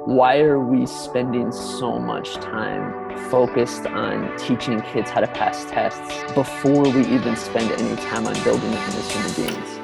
Why are we spending so much time focused on teaching kids how to pass tests before we even spend any time on building them as human beings?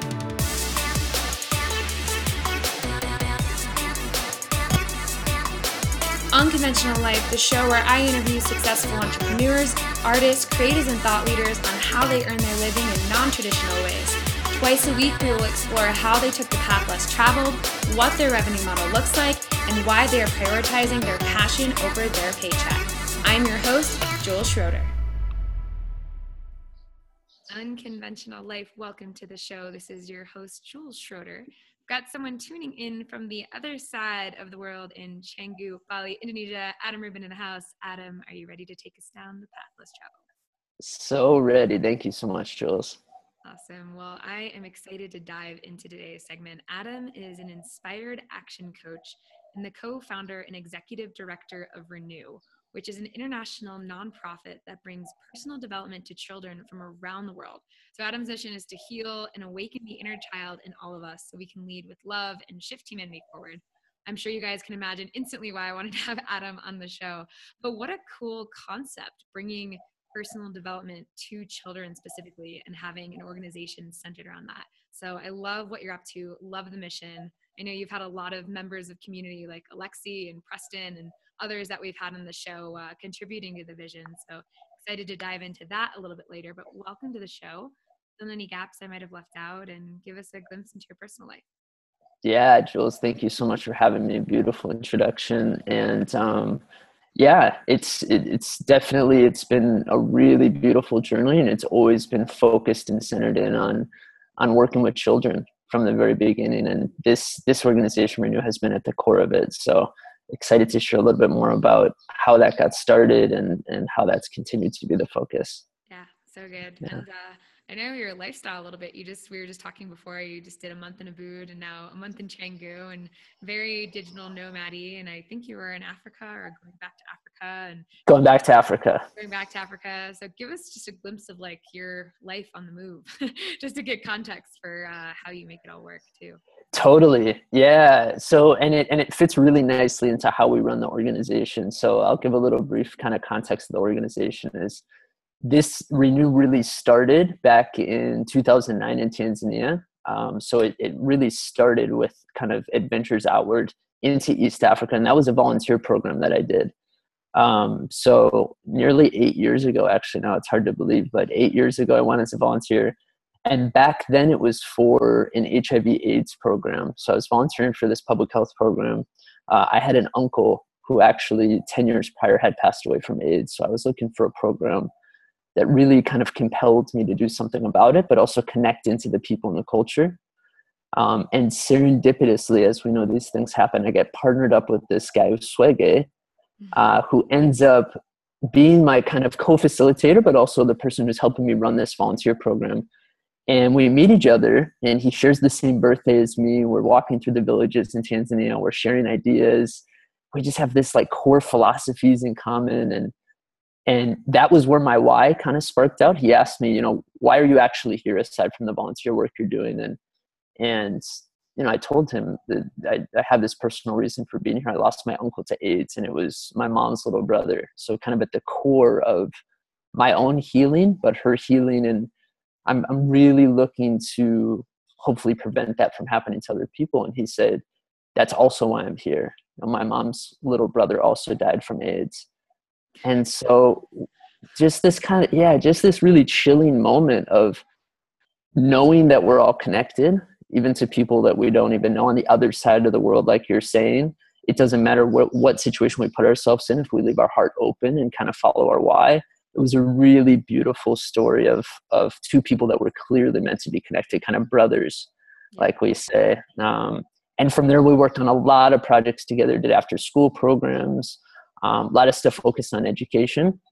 Unconventional Life, the show where I interview successful entrepreneurs, artists, creators, and thought leaders on how they earn their living in non-traditional ways. Twice a week, we will explore how they took the path less traveled, what their revenue model looks like, and why they are prioritizing their passion over their paycheck. I'm your host, Jules Schroeder. Unconventional Life, welcome to the show. This is your host, Jules Schroeder. Got someone tuning in from the other side of the world in Canggu, Bali, Indonesia. Adam Rubin in the house. Adam, are you ready to take us down the path less traveled? So ready. Thank you so much, Jules. Awesome. Well, I am excited to dive into today's segment. Adam is an inspired action coach and the co-founder and executive director of Renew, which is an international nonprofit that brings personal development to children from around the world. So Adam's mission is to heal and awaken the inner child in all of us so we can lead with love and shift humanity forward. I'm sure you guys can imagine instantly why I wanted to have Adam on the show. But what a cool concept, bringing personal development to children specifically and having an organization centered around that. So I love what you're up to, love the mission. I know you've had a lot of members of community like Alexi and Preston and others that we've had on the show contributing to the vision. So excited to dive into that a little bit later, but welcome to the show. Fill any gaps I might have left out and give us a glimpse into your personal life. Yeah, Jules, thank you so much for having me. Beautiful introduction. And yeah, it's definitely, it's been a really beautiful journey, and it's always been focused and centered in on working with children from the very beginning. And this organization, Renew, has been at the core of it. So excited to share a little bit more about how that got started and how that's continued to be the focus. Yeah, so good. Yeah. And I know your lifestyle a little bit. We were just talking before, you just did a month in Ubud and now a month in Canggu, and very digital nomad-y. And I think you were in Africa or going back to Africa. Going back to Africa. So give us just a glimpse of like your life on the move, just to get context for how you make it all work too. Totally. Yeah. So, and it fits really nicely into how we run the organization. So I'll give a little brief kind of context of the organization. Is this Renew really started back in 2009 in Tanzania. So it really started with kind of adventures outward into East Africa. And that was a volunteer program that I did. So nearly 8 years ago, actually, now it's hard to believe, but 8 years ago, I went as a volunteer. And back then it was for an HIV/AIDS program. So I was volunteering for this public health program. I had an uncle who actually 10 years prior had passed away from AIDS. So I was looking for a program that really kind of compelled me to do something about it, but also connect into the people and the culture. And serendipitously, as we know, these things happen. I get partnered up with this guy, Swege, who ends up being my kind of co-facilitator, but also the person who's helping me run this volunteer program. And we meet each other, and he shares the same birthday as me. We're walking through the villages in Tanzania. We're sharing ideas. We just have this like core philosophies in common. And that was where my why kind of sparked out. He asked me, why are you actually here aside from the volunteer work you're doing? And I told him that I have this personal reason for being here. I lost my uncle to AIDS, and it was my mom's little brother. So kind of at the core of my own healing, but her healing. And I'm really looking to hopefully prevent that from happening to other people. And he said, that's also why I'm here. My mom's little brother also died from AIDS. And so just this really chilling moment of knowing that we're all connected, even to people that we don't even know on the other side of the world. Like you're saying, it doesn't matter what situation we put ourselves in, if we leave our heart open and kind of follow our why. It was a really beautiful story of two people that were clearly meant to be connected, kind of brothers, like we say. And from there, we worked on a lot of projects together, did after school programs, a lot of stuff focused on education.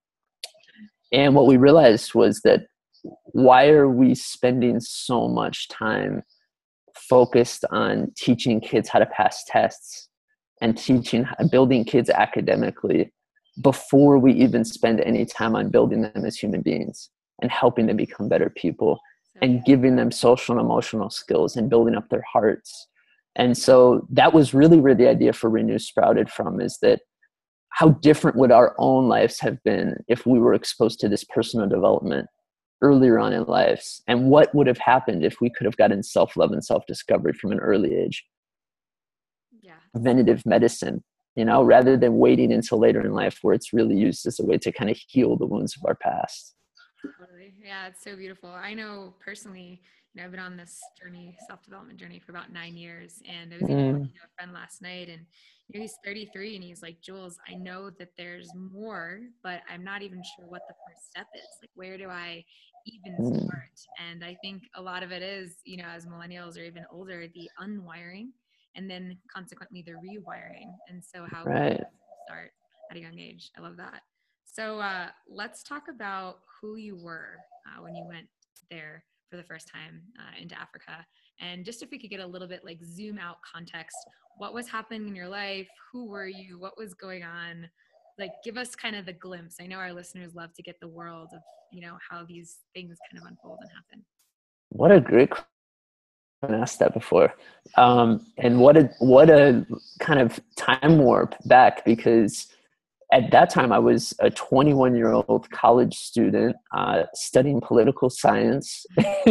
And what we realized was that why are we spending so much time focused on teaching kids how to pass tests and building kids academically before we even spend any time on building them as human beings and helping them become better people and giving them social and emotional skills and building up their hearts And so that was really where the idea for Renew sprouted from, is that how different would our own lives have been if we were exposed to this personal development earlier on in lives? And what would have happened if we could have gotten self-love and self-discovery from an early age? Yeah. Preventative medicine, rather than waiting until later in life where it's really used as a way to kind of heal the wounds of our past. Totally. Yeah, it's so beautiful. I know personally, I've been on this journey, self-development journey, for about 9 years. And I was even talking to a friend last night, and he's 33, and he's like, Jules, I know that there's more, but I'm not even sure what the first step is. Like, where do I even start? And I think a lot of it is, as millennials or even older, the unwiring, and then consequently the rewiring. And so how can we start at a young age? I love that. So let's talk about who you were when you went there for the first time into Africa. And just if we could get a little bit like zoom out context, what was happening in your life? Who were you? What was going on? Like, give us kind of the glimpse. I know our listeners love to get the world of, how these things kind of unfold and happen. What a great question. I've been asked that before. And what a kind of time warp back, because at that time I was a 21-year-old college student studying political science.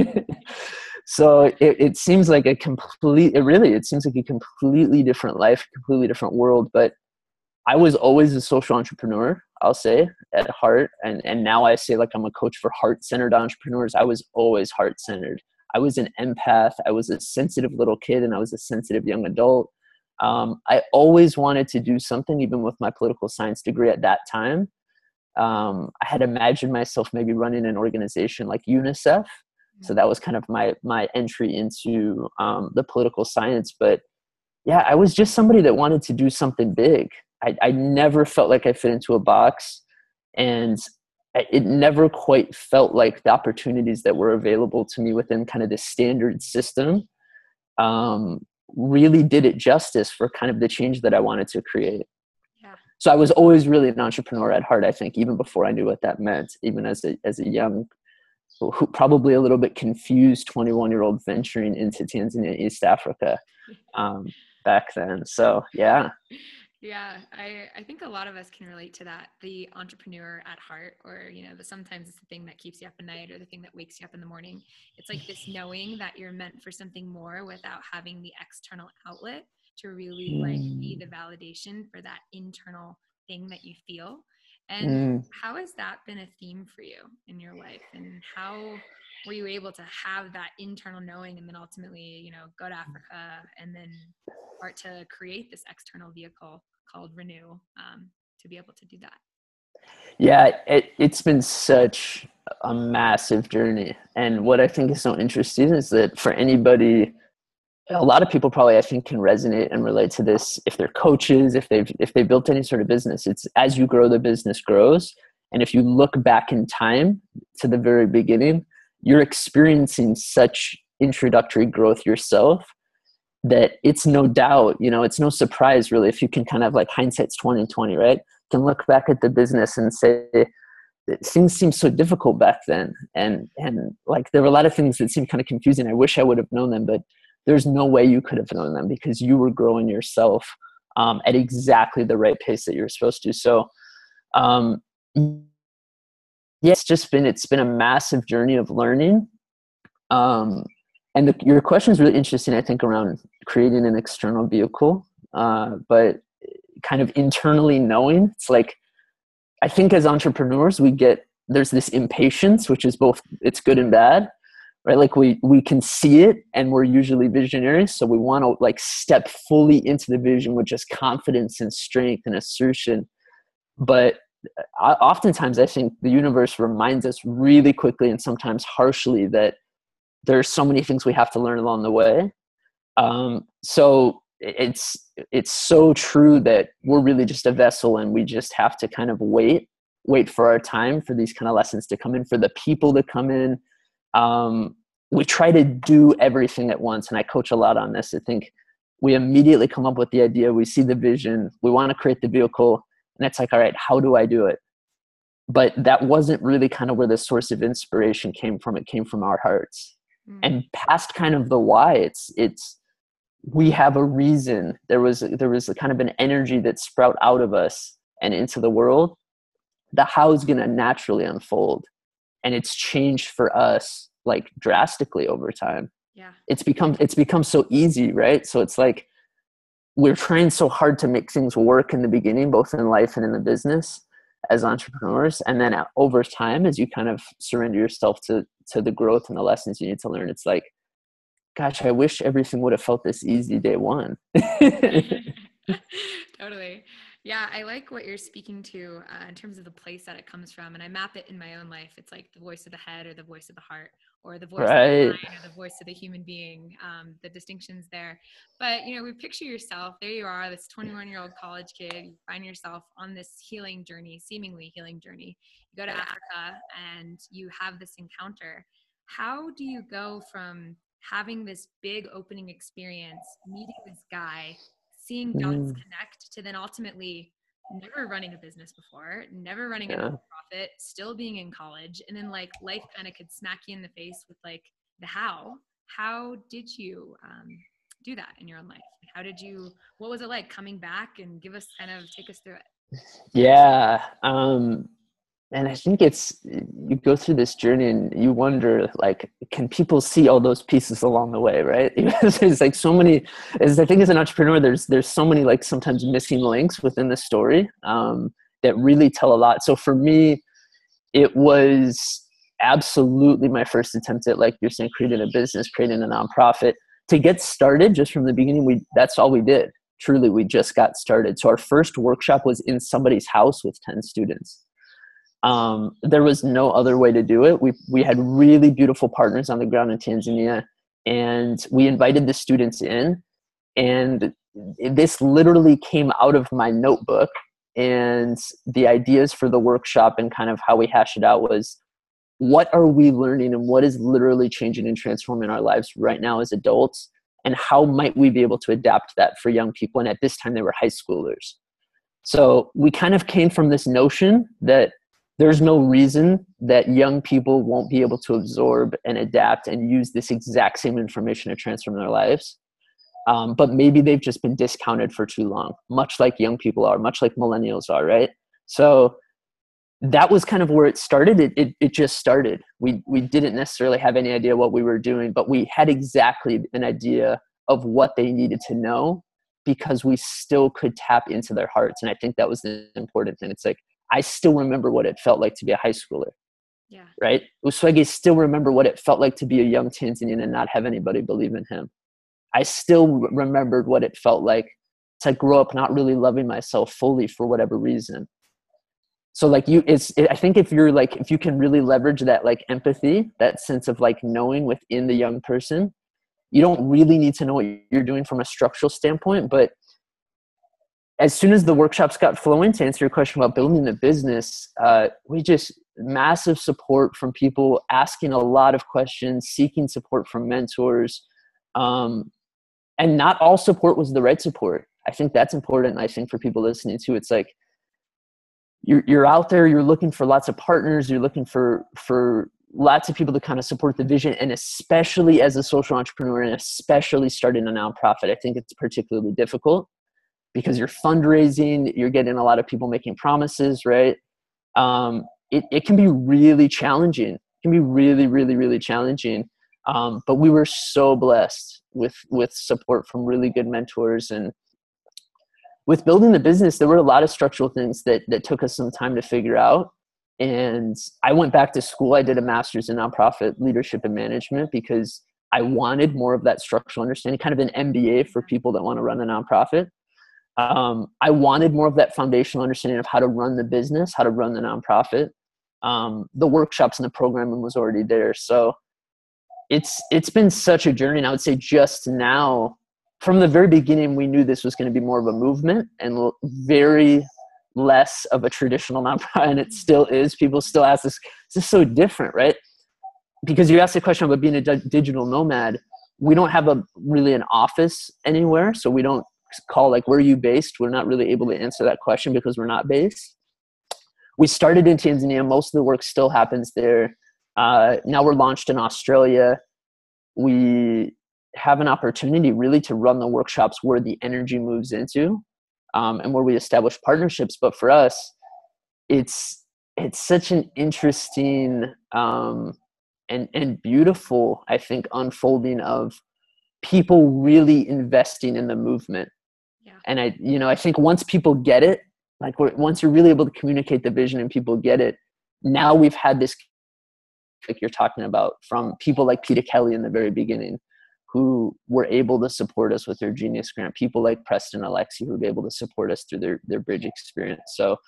So it seems like it seems like a completely different life, completely different world. But I was always a social entrepreneur, I'll say, at heart. And now I say, like, I'm a coach for heart-centered entrepreneurs. I was always heart-centered. I was an empath. I was a sensitive little kid, and I was a sensitive young adult. I always wanted to do something, even with my political science degree at that time. I had imagined myself maybe running an organization like UNICEF. So that was kind of my entry into the political science. But yeah, I was just somebody that wanted to do something big. I never felt like I fit into a box, and it never quite felt like the opportunities that were available to me within kind of the standard system really did it justice for kind of the change that I wanted to create. Yeah. So I was always really an entrepreneur at heart, I think, even before I knew what that meant, even as a young, probably a little bit confused 21-year-old venturing into Tanzania, East Africa back then. So, yeah. Yeah, I think a lot of us can relate to that. The entrepreneur at heart, or, sometimes it's the thing that keeps you up at night or the thing that wakes you up in the morning. It's like this knowing that you're meant for something more without having the external outlet to really like be the validation for that internal thing that you feel. And how has that been a theme for you in your life? And how were you able to have that internal knowing and then ultimately, go to Africa and then start to create this external vehicle called Renew to be able to do that? Yeah, it's been such a massive journey. And what I think is so interesting is that for anybody, a lot of people probably, I think, can resonate and relate to this if they're coaches, if they've built any sort of business. It's as you grow, the business grows. And if you look back in time to the very beginning, you're experiencing such introductory growth yourself that it's no doubt, it's no surprise really, if you can kind of like hindsight's 20/20, right? You can look back at the business and say things seemed so difficult back then. And like there were a lot of things that seemed kind of confusing. I wish I would have known them, but there's no way you could have known them because you were growing yourself at exactly the right pace that you're supposed to. So yeah, it's been a massive journey of learning. And your question is really interesting, I think, around creating an external vehicle, but kind of internally knowing. It's like, I think as entrepreneurs, there's this impatience, which is both, it's good and bad, right? Like we can see it and we're usually visionaries. So we want to like step fully into the vision with just confidence and strength and assertion. But oftentimes I think the universe reminds us really quickly and sometimes harshly that there's so many things we have to learn along the way. So it's so true that we're really just a vessel and we just have to kind of wait for our time for these kind of lessons to come in, for the people to come in. We try to do everything at once. And I coach a lot on this. I think we immediately come up with the idea. We see the vision. We want to create the vehicle. And it's like, all right, how do I do it? But that wasn't really kind of where the source of inspiration came from. It came from our hearts. And past kind of the why, it's we have a reason. There was a kind of an energy that sprout out of us and into the world. The how is going to naturally unfold, and it's changed for us like drastically over time. Yeah. It's become so easy, right? So it's like we're trying so hard to make things work in the beginning, both in life and in the business as entrepreneurs. And then over time, as you kind of surrender yourself to the growth and the lessons you need to learn, it's like, gosh, I wish everything would have felt this easy day one. Totally. Yeah, I like what you're speaking to in terms of the place that it comes from. And I map it in my own life. It's like the voice of the head or the voice of the heart or the voice of the Right. mind or the voice of the human being, the distinctions there. But, we picture yourself, there you are, this 21-year-old college kid, you find yourself on this healing journey, seemingly healing journey. You go to Africa and you have this encounter. How do you go from having this big opening experience, meeting this guy, seeing dots connect, to then ultimately never running a business before, never running a nonprofit, still being in college, and then like life kind of could smack you in the face with like the how did you do that in your own life? What was it like coming back, and take us through it? Yeah. And I think you go through this journey and you wonder, like, can people see all those pieces along the way, right? There's like so many, I think as an entrepreneur, there's so many like sometimes missing links within the story that really tell a lot. So for me, it was absolutely my first attempt at, like you're saying, creating a business, creating a nonprofit. To get started, just from the beginning, that's all we did. Truly, we just got started. So our first workshop was in somebody's house with 10 students. There was no other way to do it. We had really beautiful partners on the ground in Tanzania, and we invited the students in, and this literally came out of my notebook. And the ideas for the workshop and kind of how we hashed it out was, what are we learning and what is literally changing and transforming our lives right now as adults? And how might we be able to adapt that for young people? And at this time they were high schoolers. So we kind of came from this notion that there's no reason that young people won't be able to absorb and adapt and use this exact same information to transform their lives. But maybe they've just been discounted for too long, much like young people are, much like millennials are, right? So that was kind of where it started. It just started. We didn't necessarily have any idea what we were doing, but we had exactly an idea of what they needed to know, because we still could tap into their hearts. And I think that was the important thing. It's like, I still remember what it felt like to be a high schooler. Yeah. Right? Uswege still remember what it felt like to be a young Tanzanian and not have anybody believe in him. I still remembered what it felt like to grow up not really loving myself fully for whatever reason. So like I think if you can really leverage that like empathy, that sense of like knowing within the young person, you don't really need to know what you're doing from a structural standpoint. But as soon as the workshops got flowing, to answer your question about building the business, we just massive support from people asking a lot of questions, seeking support from mentors. And not all support was the right support. I think that's important. I think for people listening too, it's like, you're out there, you're looking for lots of partners, you're looking for lots of people to kind of support the vision. And especially as a social entrepreneur, and especially starting a nonprofit, I think it's particularly difficult because you're fundraising, you're getting a lot of people making promises, right? It can be really challenging. It can be really, really, really challenging. But we were so blessed with support from really good mentors. And with building the business, there were a lot of structural things that took us some time to figure out. And I went back to school. I did a master's in nonprofit leadership and management because I wanted more of that structural understanding, kind of an MBA for people that want to run a nonprofit. I wanted more of that foundational understanding of how to run the business, how to run the nonprofit. The workshops and the programming was already there. So it's been such a journey. And I would say just now, from the very beginning, we knew this was going to be more of a movement and very less of a traditional nonprofit. And it still is. People still ask this, this is so different, right? Because you asked the question about being a digital nomad. We don't have really an office anywhere. So we don't call like, where are you based? We're not really able to answer that question because we're not based. We started in Tanzania. Most of the work still happens there. Now we're launched in Australia. We have an opportunity really to run the workshops where the energy moves into, and where we establish partnerships. But for us, it's such an interesting and beautiful, I think, unfolding of people really investing in the movement. Yeah. And I think once people get it, like once you're really able to communicate the vision and people get it, now we've had this, like you're talking about, from people like Peter Kelly in the very beginning, who were able to support us with their Genius Grant, people like Preston Alexi, who were able to support us through their Bridge experience. So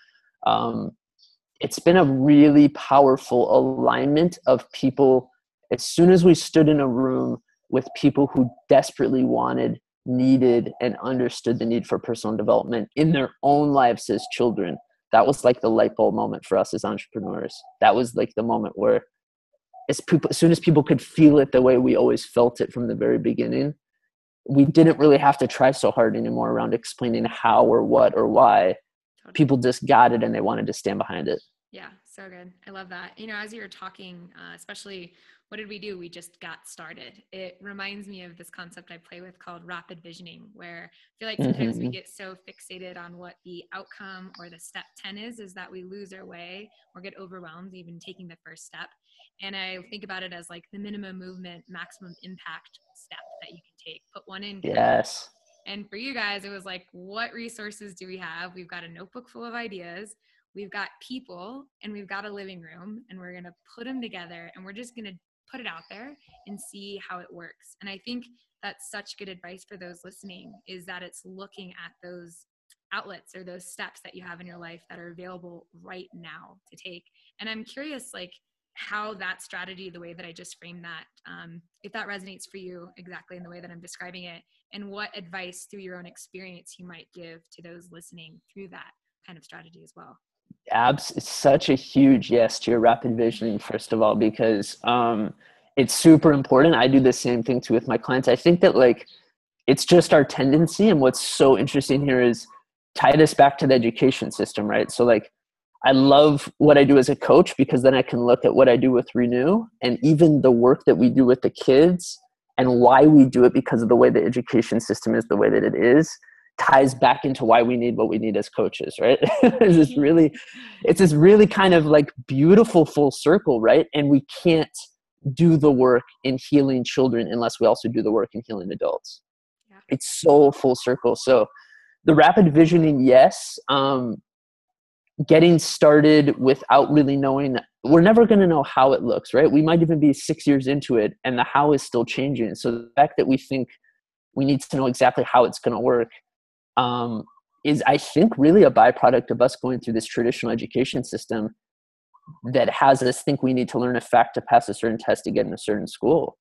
it's been a really powerful alignment of people. As soon as we stood in a room with people who desperately wanted, needed, and understood the need for personal development in their own lives as children, that was like the light bulb moment for us as entrepreneurs. That was like the moment where as soon as people could feel it the way we always felt it from the very beginning, we didn't really have to try so hard anymore around explaining how or what or why. Totally. People just got it and they wanted to stand behind it. Yeah, so good. I love that. As you were talking, especially what did we do? We just got started. It reminds me of this concept I play with called rapid visioning, where I feel like sometimes we get so fixated on what the outcome or the step 10 is that we lose our way or get overwhelmed even taking the first step. And I think about it as like the minimum movement, maximum impact step that you can take. Put one in. Yes. And for you guys, it was like, what resources do we have? We've got a notebook full of ideas. We've got people and we've got a living room, and we're going to put them together and we're just going to put it out there and see how it works. And I think that's such good advice for those listening, is that it's looking at those outlets or those steps that you have in your life that are available right now to take. And I'm curious, like, how that strategy, the way that I just framed that, if that resonates for you exactly in the way that I'm describing it, and what advice through your own experience you might give to those listening through that kind of strategy as well. It's such a huge yes to your rapid visioning, first of all, because it's super important. I do the same thing too with my clients. I think that like it's just our tendency, and what's so interesting here is tie this back to the education system, right? So like I love what I do as a coach, because then I can look at what I do with Renew and even the work that we do with the kids and why we do it, because of the way the education system is the way that it is, ties back into why we need what we need as coaches, right? It's this really kind of like beautiful full circle, right? And we can't do the work in healing children unless we also do the work in healing adults. Yeah. It's so full circle. So the rapid visioning, yes. Getting started without really knowing, we're never going to know how it looks, right? We might even be 6 years into it and the how is still changing. So the fact that we think we need to know exactly how it's going to work is, I think, really a byproduct of us going through this traditional education system that has us think we need to learn a fact to pass a certain test to get in a certain school.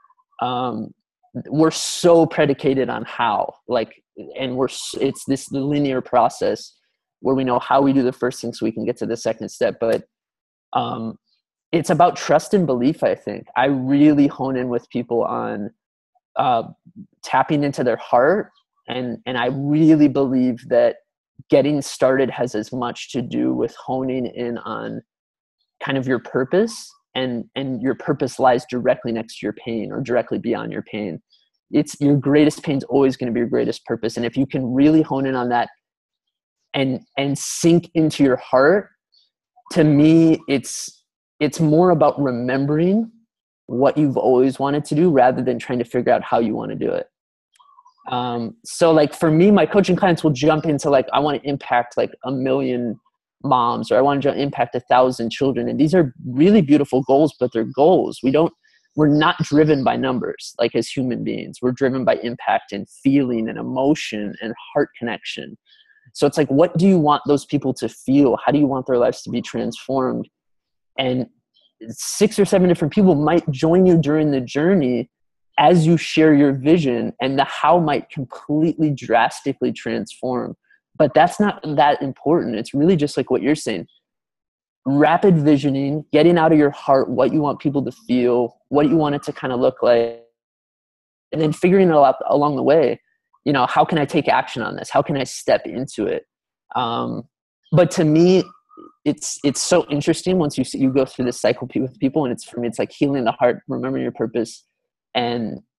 We're so predicated on how, like, and it's this linear process where we know how we do the first thing so we can get to the second step. But it's about trust and belief, I think. I really hone in with people on tapping into their heart. And I really believe that getting started has as much to do with honing in on kind of your purpose, and your purpose lies directly next to your pain or directly beyond your pain. It's your greatest pain is always going to be your greatest purpose. And if you can really hone in on that and sink into your heart, to me, it's more about remembering what you've always wanted to do rather than trying to figure out how you want to do it. So like for me, my coaching clients will jump into like, I want to impact like 1 million moms, or I want to impact 1,000 children. And these are really beautiful goals, but they're goals. We're not driven by numbers. Like as human beings, we're driven by impact and feeling and emotion and heart connection. So it's like, what do you want those people to feel? How do you want their lives to be transformed? And 6 or 7 different people might join you during the journey as you share your vision, and the how might completely drastically transform. But that's not that important. It's really just like what you're saying. Rapid visioning, getting out of your heart what you want people to feel, what you want it to kind of look like, and then figuring it out along the way. You know, how can I take action on this? How can I step into it? But to me, it's so interesting once you go through this cycle with people, and for me, it's like healing the heart, remembering your purpose, and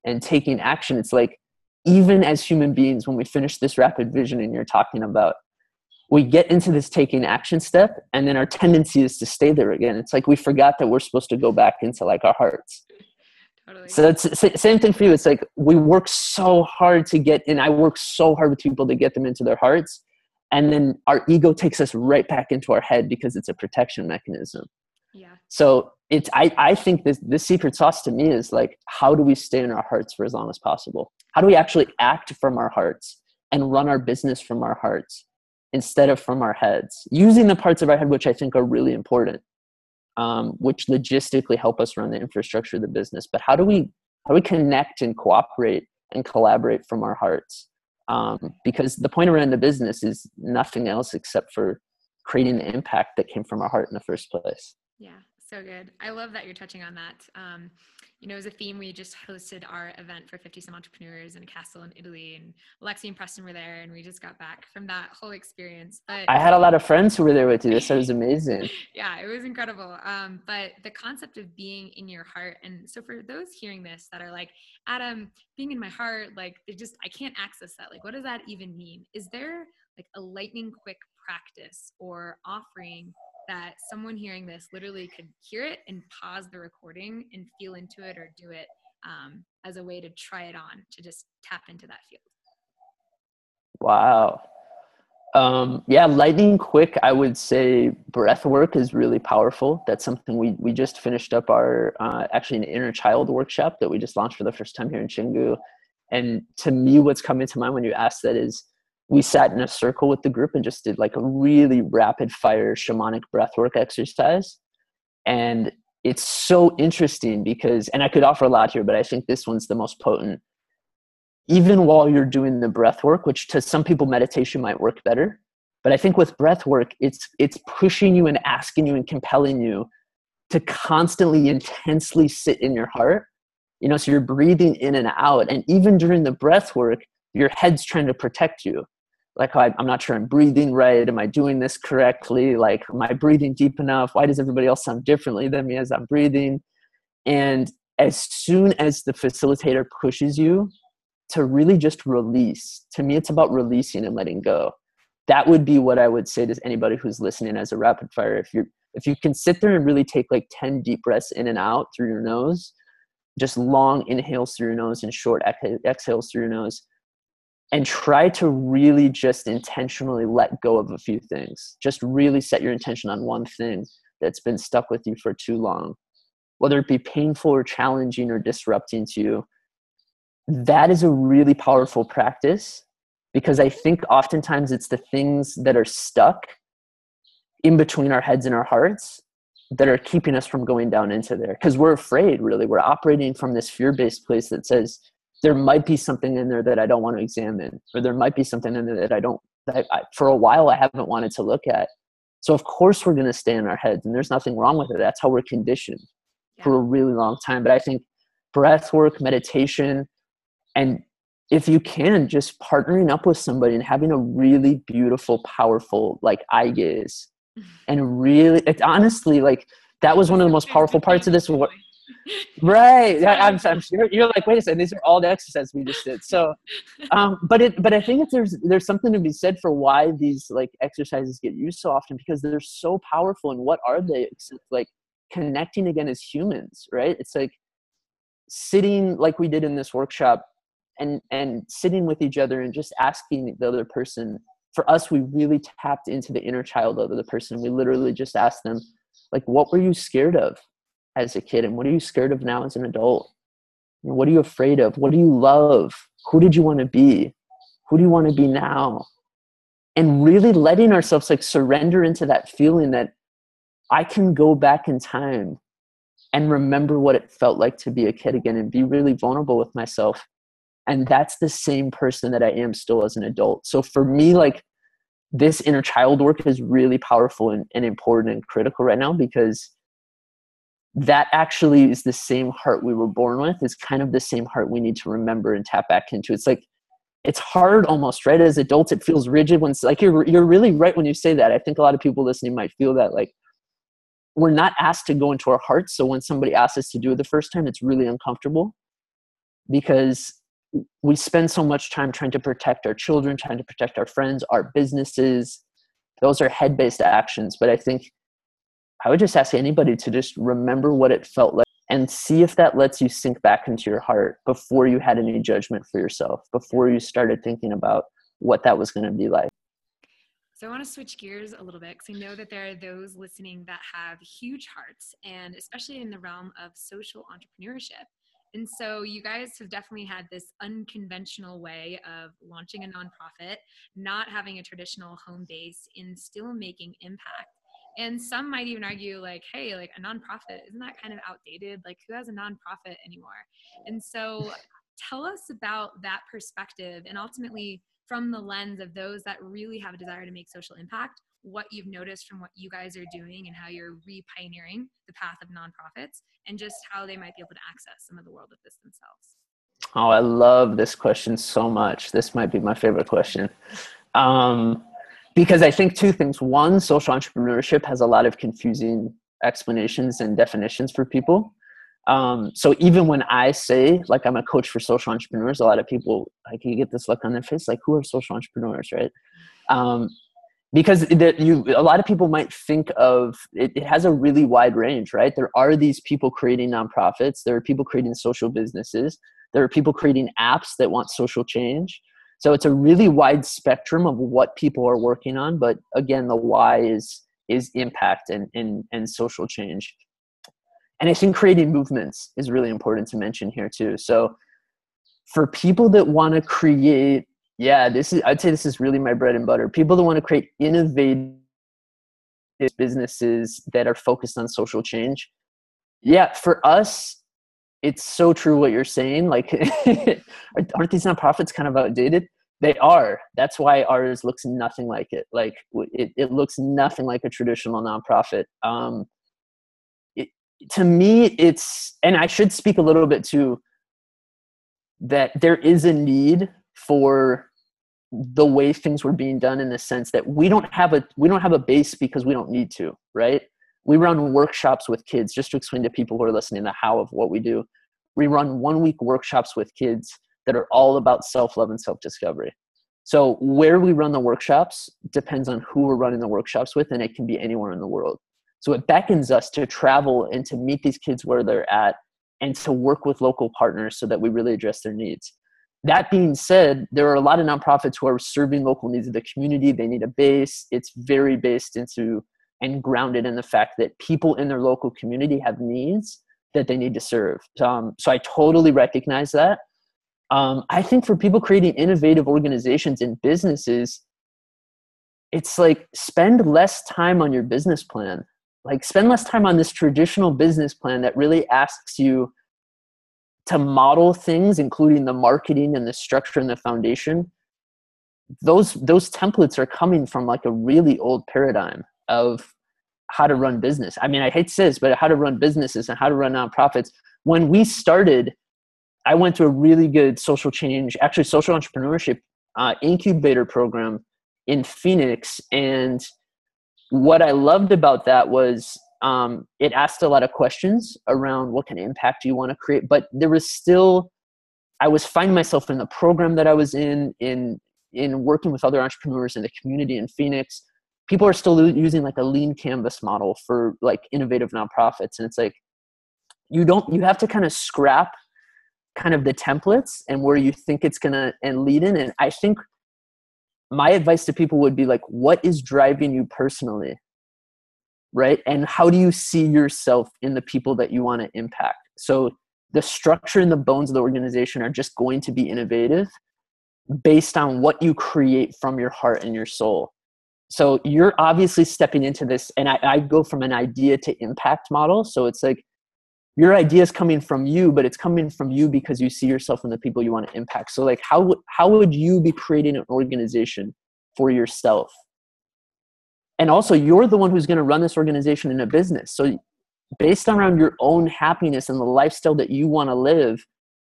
and taking action. It's like, even as human beings, when we finish this rapid visioning you're talking about, we get into this taking action step, and then our tendency is to stay there again. It's like we forgot that we're supposed to go back into like our hearts. Totally. So it's same thing for you. It's like we work so hard to get in. I work so hard with people to get them into their hearts, and then our ego takes us right back into our head because it's a protection mechanism. Yeah. So I think this secret sauce to me is like, how do we stay in our hearts for as long as possible? How do we actually act from our hearts and run our business from our hearts instead of from our heads, using the parts of our head which I think are really important, which logistically help us run the infrastructure of the business. But how do we connect and cooperate and collaborate from our hearts? Because the point around the business is nothing else except for creating the impact that came from our heart in the first place. Yeah, so good. I love that you're touching on that. As a theme, we just hosted our event for 50 some entrepreneurs in a castle in Italy, and Alexi and Preston were there, and we just got back from that whole experience. But I had a lot of friends who were there with you. This was amazing. Yeah, it was incredible. But the concept of being in your heart, and so for those hearing this that are like, Adam, being in my heart, like I can't access that. Like, what does that even mean? Is there like a lightning quick practice or offering that someone hearing this literally could hear it and pause the recording and feel into it or do it as a way to try it on, to just tap into that field? Wow. Yeah, lightning quick, I would say breath work is really powerful. That's something we just finished up our, actually an inner child workshop that we just launched for the first time here in Chingu. And to me, what's coming to mind when you ask that is, we sat in a circle with the group and just did like a really rapid fire shamanic breathwork exercise. And it's so interesting because, and I could offer a lot here, but I think this one's the most potent. Even while you're doing the breath work, which to some people meditation might work better, but I think with breath work, it's pushing you and asking you and compelling you to constantly intensely sit in your heart. So you're breathing in and out, and even during the breath work, your head's trying to protect you. Like, I'm not sure I'm breathing right. Am I doing this correctly? Like, am I breathing deep enough? Why does everybody else sound differently than me as I'm breathing? And as soon as the facilitator pushes you to really just release, to me, it's about releasing and letting go. That would be what I would say to anybody who's listening as a rapid fire. If you can sit there and really take like 10 deep breaths in and out through your nose, just long inhales through your nose and short exhales through your nose, and try to really just intentionally let go of a few things. Just really set your intention on one thing that's been stuck with you for too long, whether it be painful or challenging or disrupting to you. That is a really powerful practice, because I think oftentimes it's the things that are stuck in between our heads and our hearts that are keeping us from going down into there. Because we're afraid, really. We're operating from this fear-based place that says, there might be something in there that I don't want to examine, or there might be something in there that for a while I haven't wanted to look at. So of course we're going to stay in our heads, and there's nothing wrong with it. That's how we're conditioned for a really long time. But I think breath work, meditation, and if you can, just partnering up with somebody and having a really beautiful, powerful, like eye gaze, and really, honestly, like that was one of the most powerful parts of this work. Right. I'm sure you're like, wait a second, these are all the exercises we just did. So, but I think there's something to be said for why these like exercises get used so often, because they're so powerful. And what are they except like connecting again as humans, right? It's like sitting like we did in this workshop and sitting with each other and just asking the other person. For us, we really tapped into the inner child of the person. We literally just asked them, like, what were you scared of as a kid, and what are you scared of now as an adult? And what are you afraid of? What do you love? Who did you want to be? Who do you want to be now? And really letting ourselves like surrender into that feeling that I can go back in time and remember what it felt like to be a kid again, and be really vulnerable with myself. And that's the same person that I am still as an adult. So for me, like, this inner child work is really powerful and important and critical right now, because that actually is the same heart we were born with. It's kind of the same heart we need to remember and tap back into. It's like, it's hard almost, right? As adults, it feels rigid when it's like, you're really right when you say that. I think a lot of people listening might feel that, like, we're not asked to go into our hearts. So when somebody asks us to do it the first time, it's really uncomfortable. because we spend so much time trying to protect our children, trying to protect our friends, our businesses. Those are head-based actions. But I think I would just ask anybody to just remember what it felt like and see if that lets you sink back into your heart before you had any judgment for yourself, before you started thinking about what that was going to be like. So I want to switch gears a little bit because I know that there are those listening that have huge hearts, and especially in the realm of social entrepreneurship. And so you guys have definitely had this unconventional way of launching a nonprofit, not having a traditional home base, and still making impact. And some might even argue like, hey, like a nonprofit, isn't that kind of outdated? Like who has a nonprofit anymore? And so tell us about that perspective, and ultimately from the lens of those that really have a desire to make social impact, what you've noticed from what you guys are doing and how you're re-pioneering the path of nonprofits, and just how they might be able to access some of the world of this themselves. Oh, I love this question so much. This might be my favorite question. Because I think two things. One, social entrepreneurship has a lot of confusing explanations and definitions for people. So even when I say, like, I'm a coach for social entrepreneurs, a lot of people, like, you get this look on their face, like, who are social entrepreneurs, right? Because a lot of people might think of it, it has a really wide range, right? There are these people creating nonprofits. There are people creating social businesses. There are people creating apps that want social change. So it's a really wide spectrum of what people are working on. But again, the why is impact and social change. And I think creating movements is really important to mention here too. So for people that want to create, I'd say this is really my bread and butter. People that want to create innovative businesses that are focused on social change. Yeah, for us, it's so true what you're saying. Like, aren't these nonprofits kind of outdated? They are. That's why ours looks nothing like it. Like, it looks nothing like a traditional nonprofit. To me, and I should speak a little bit to that there is a need for the way things were being done, in the sense that we don't have a base because we don't need to, right? We run workshops with kids, just to explain to people who are listening the how of what we do. We run 1-week workshops with kids that are all about self-love and self-discovery. So where we run the workshops depends on who we're running the workshops with, and it can be anywhere in the world. So it beckons us to travel and to meet these kids where they're at, and to work with local partners so that we really address their needs. That being said, there are a lot of nonprofits who are serving local needs of the community. They need a base. It's very based into and grounded in the fact that people in their local community have needs that they need to serve. So I totally recognize that. I think for people creating innovative organizations and businesses, it's like, spend less time on your business plan. Like, spend less time on this traditional business plan that really asks you to model things, including the marketing and the structure and the foundation. Those templates are coming from like a really old paradigm of how to run business. I mean, I hate to say this, but how to run businesses and how to run nonprofits. When we started, I went to a really good social entrepreneurship incubator program in Phoenix. And what I loved about that was it asked a lot of questions around what kind of impact do you want to create. But there was still, I was finding myself in the program that I was in working with other entrepreneurs in the community in Phoenix. People are still using like a lean canvas model for like innovative nonprofits. And it's like, you have to kind of scrap kind of the templates and where you think it's going to and lead in. And I think my advice to people would be like, what is driving you personally? Right? And how do you see yourself in the people that you want to impact? So the structure and the bones of the organization are just going to be innovative based on what you create from your heart and your soul. So you're obviously stepping into this, and I go from an idea to impact model. So it's like, your idea is coming from you, but it's coming from you because you see yourself in the people you want to impact. So like, how would you be creating an organization for yourself? And also, you're the one who's going to run this organization in a business. So based around your own happiness and the lifestyle that you want to live,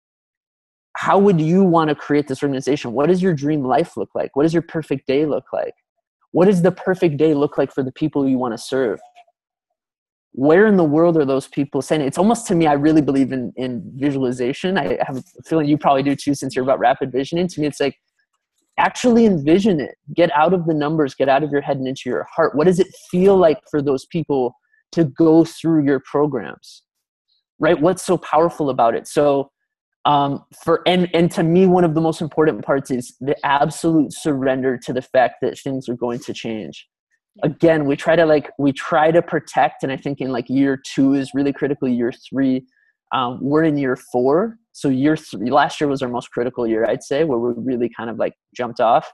how would you want to create this organization? What does your dream life look like? What does your perfect day look like? What does the perfect day look like for the people you want to serve? where in the world are those people saying it? It's almost, to me, I really believe in visualization. I have a feeling you probably do too, since you're about rapid visioning. To me, it's like, actually envision it. Get out of the numbers, get out of your head and into your heart. What does it feel like for those people to go through your programs, right? What's so powerful about it? So and to me, one of the most important parts is the absolute surrender to the fact that things are going to change. Again, we try to protect, and I think in like year 2 is really critical. Year 3, we're in year 4. So year 3, last year was our most critical year, I'd say, where we really kind of like jumped off.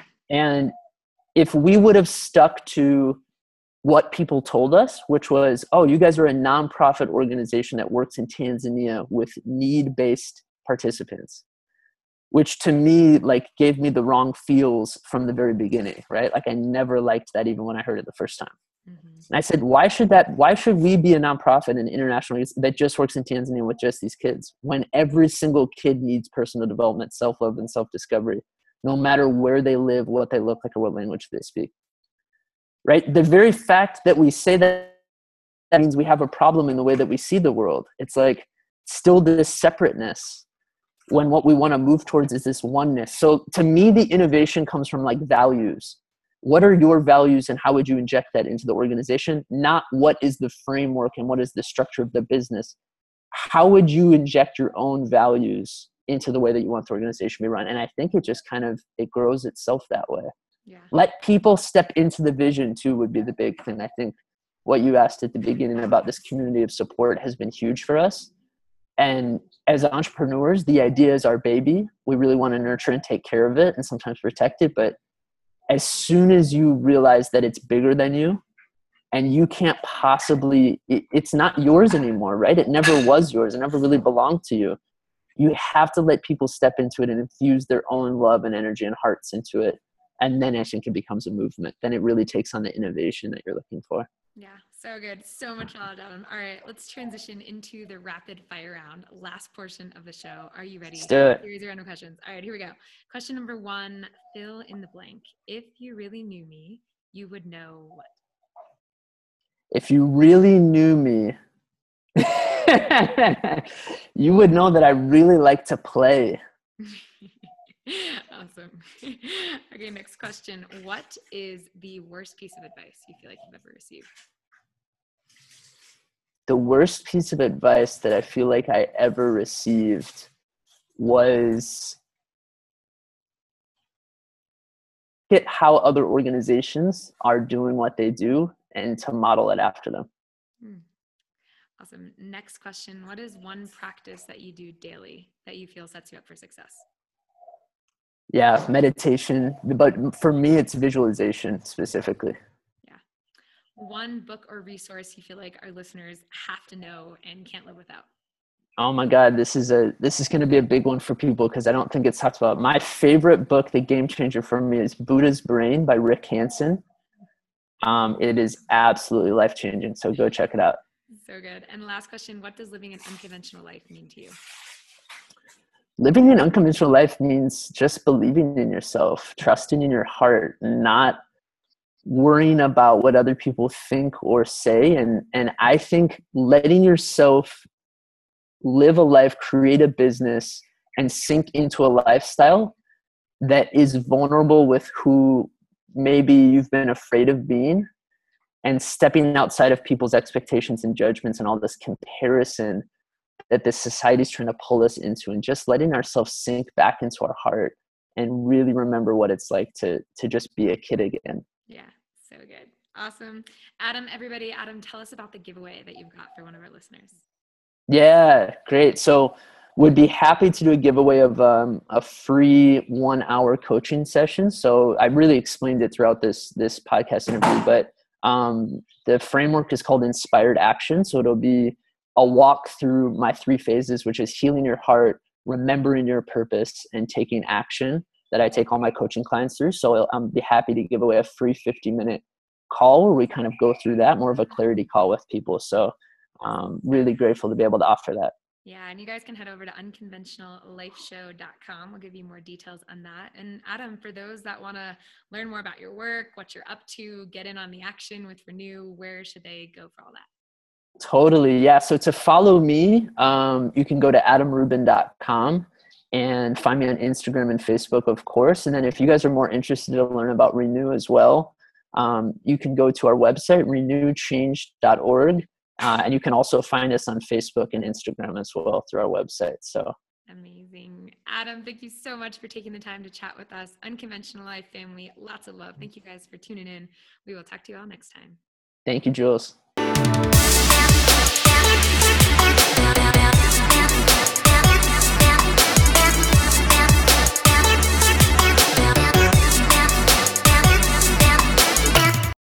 And if we would have stuck to what people told us, which was, oh, you guys are a nonprofit organization that works in Tanzania with need-based participants, which to me like gave me the wrong feels from the very beginning, right? Like I never liked that even when I heard it the first time. And I said, why should we be a nonprofit and international that just works in Tanzania with just these kids, when every single kid needs personal development, self-love, and self-discovery, no matter where they live, what they look like, or what language they speak, right? The very fact that we say that means we have a problem in the way that we see the world. It's like still this separateness, when what we want to move towards is this oneness. So to me, the innovation comes from like values. What are your values and how would you inject that into the organization? Not what is the framework and what is the structure of the business. How would you inject your own values into the way that you want the organization to be run? And I think it just kind of, it grows itself that way. Yeah. Let people step into the vision too would be the big thing. I think what you asked at the beginning about this community of support has been huge for us. And as entrepreneurs, the idea is our baby. We really want to nurture and take care of it and sometimes protect it. But as soon as you realize that it's bigger than you and you can't possibly, it's not yours anymore, right? It never was yours. It never really belonged to you. You have to let people step into it and infuse their own love and energy and hearts into it. And then I think it becomes a movement. Then it really takes on the innovation that you're looking for. Yeah, so good. So much knowledge, Adam. All right, let's transition into the rapid fire round, last portion of the show. Are you ready? Let's do it. Series of random questions. All right, here we go. Question number 1, fill in the blank. If you really knew me, you would know what? If you really knew me, you would know that I really like to play. Awesome. Okay, next question. What is the worst piece of advice you feel like you've ever received? The worst piece of advice that I feel like I ever received was at how other organizations are doing what they do and to model it after them. Awesome. Next question. What is one practice that you do daily that you feel sets you up for success? Yeah, meditation. But for me, it's visualization specifically. Yeah. One book or resource you feel like our listeners have to know and can't live without? Oh my God, this is going to be a big one for people because I don't think it's talked about. My favorite book, the game changer for me, is Buddha's Brain by Rick Hanson. It is absolutely life-changing. So go check it out. So good. And last question, what does living an unconventional life mean to you? Living an unconventional life means just believing in yourself, trusting in your heart, not worrying about what other people think or say. And I think letting yourself live a life, create a business, and sink into a lifestyle that is vulnerable with who maybe you've been afraid of being, and stepping outside of people's expectations and judgments and all this comparison that this society is trying to pull us into, and just letting ourselves sink back into our heart and really remember what it's like to just be a kid again. Yeah, so good. Awesome. Adam, everybody, Adam, tell us about the giveaway that you've got for one of our listeners. Yeah, great. So would be happy to do a giveaway of a free 1-hour coaching session. So I really explained it throughout this podcast interview, but the framework is called Inspired Action. So it'll be a walk through my 3 phases, which is healing your heart, remembering your purpose, and taking action, that I take all my coaching clients through. So I'll be happy to give away a free 50-minute call where we kind of go through that, more of a clarity call with people. So really grateful to be able to offer that. Yeah, and you guys can head over to unconventionallifeshow.com. We'll give you more details on that. And Adam, for those that want to learn more about your work, what you're up to, get in on the action with Renew, where should they go for all that? Totally. Yeah. So to follow me, you can go to adamrubin.com and find me on Instagram and Facebook, of course. And then if you guys are more interested to learn about Renew as well, you can go to our website, renewchange.org. And you can also find us on Facebook and Instagram as well through our website. So amazing. Adam, thank you so much for taking the time to chat with us. Unconventional Life family, lots of love. Thank you guys for tuning in. We will talk to you all next time. thank you, Jules.